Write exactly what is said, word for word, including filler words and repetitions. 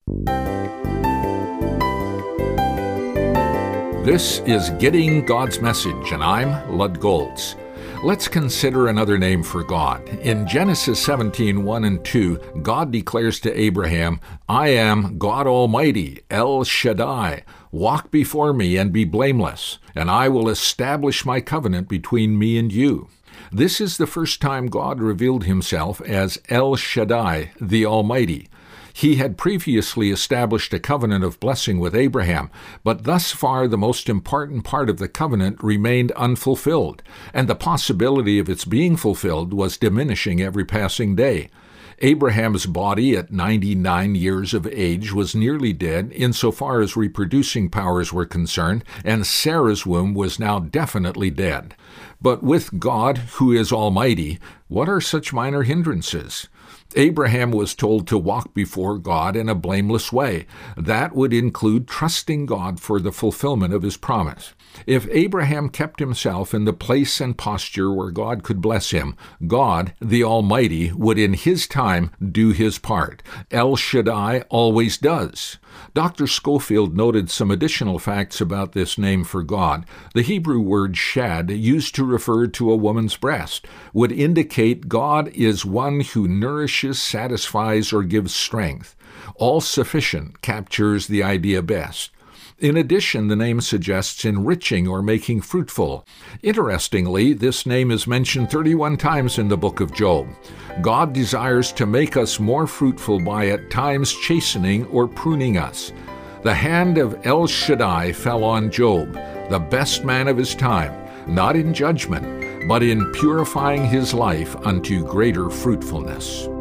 This is Getting God's Message, and I'm Lud Golds. Let's consider another name for God. In Genesis seventeen, one and two, God declares to Abraham, "I am God Almighty, El Shaddai. Walk before me and be blameless, and I will establish my covenant between me and you." This is the first time God revealed himself as El Shaddai, the Almighty. He had previously established a covenant of blessing with Abraham, but thus far the most important part of the covenant remained unfulfilled, and the possibility of its being fulfilled was diminishing every passing day. Abraham's body at ninety-nine years of age was nearly dead insofar as reproducing powers were concerned, and Sarah's womb was now definitely dead. But with God, who is Almighty, what are such minor hindrances? Abraham was told to walk before God in a blameless way. That would include trusting God for the fulfillment of his promise. If Abraham kept himself in the place and posture where God could bless him, God, the Almighty, would in his time do his part. El Shaddai always does. Doctor Schofield noted some additional facts about this name for God. The Hebrew word shad, used to refer to a woman's breast, would indicate God is one who nourishes, satisfies, or gives strength. All-sufficient captures the idea best. In addition, the name suggests enriching or making fruitful. Interestingly, this name is mentioned thirty-one times in the book of Job. God desires to make us more fruitful by at times chastening or pruning us. The hand of El Shaddai fell on Job, the best man of his time, not in judgment, but in purifying his life unto greater fruitfulness.